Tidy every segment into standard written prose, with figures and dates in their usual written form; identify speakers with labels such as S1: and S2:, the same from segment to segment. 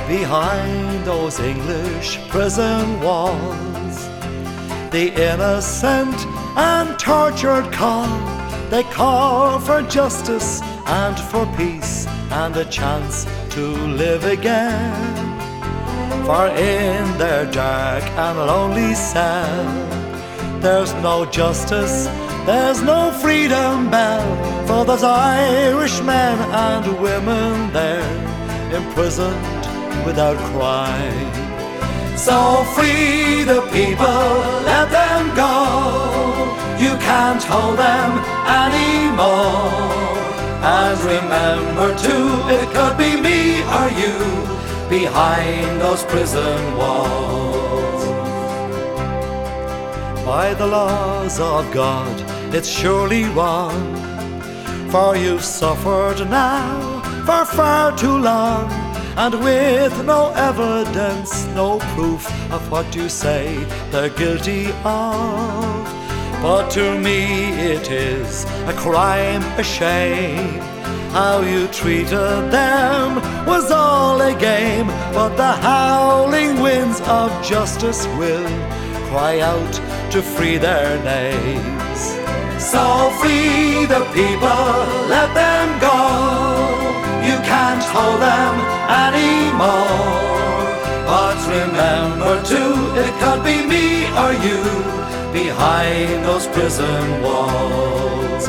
S1: behind those English prison walls. The innocent and tortured call, they call for justice and for peace and a chance to live again. For in their dark and lonely cell, there's no justice, there's no freedom bell for those Irish men and women there, imprisoned without crime. So free the people, let them go. You can't hold them anymore. And remember too, it could be me or you behind those prison walls. By the laws of God, it's surely wrong, for you've suffered now for far too long, and with no evidence, no proof of what you say they're guilty of. But to me it is a crime, a shame. How you treated them was all a game, but the howling winds of justice will cry out to free their names. So free the people, let them go. You can't hold them anymore. But remember too, it could be me or you behind those prison walls.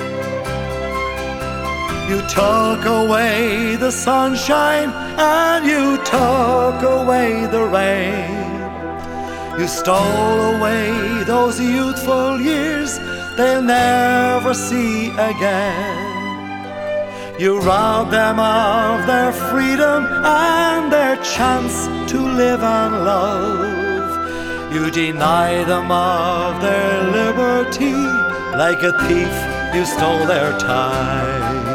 S1: You took away the sunshine and you took away the rain. You stole away those youthful years they'll never see again. You robbed them of their freedom and their chance to live and love. You denied them of their liberty. Like a thief, you stole their time.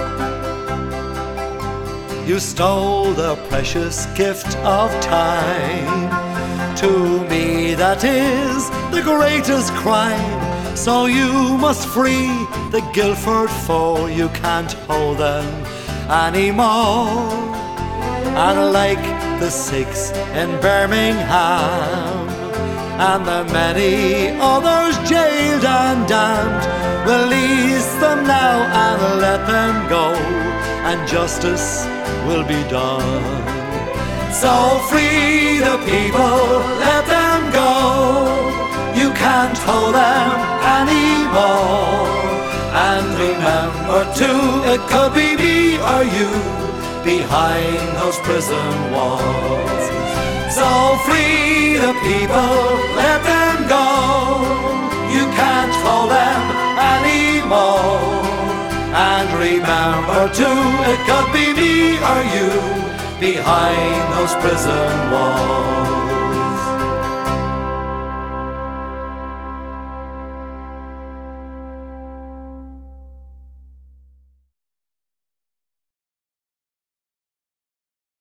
S1: You stole the precious gift of time. To me that is the greatest crime. So you must free the Guildford foe. You can't hold them anymore. And like the 6 in Birmingham and the many others jailed and damned, release them now and let them go, and justice will be done. So free the people, let them go. You can't hold them anymore. And remember too, it could be me or you behind those prison walls. So free the people, let them go. You can't hold them anymore. And remember too, it could be me or you behind those prison walls.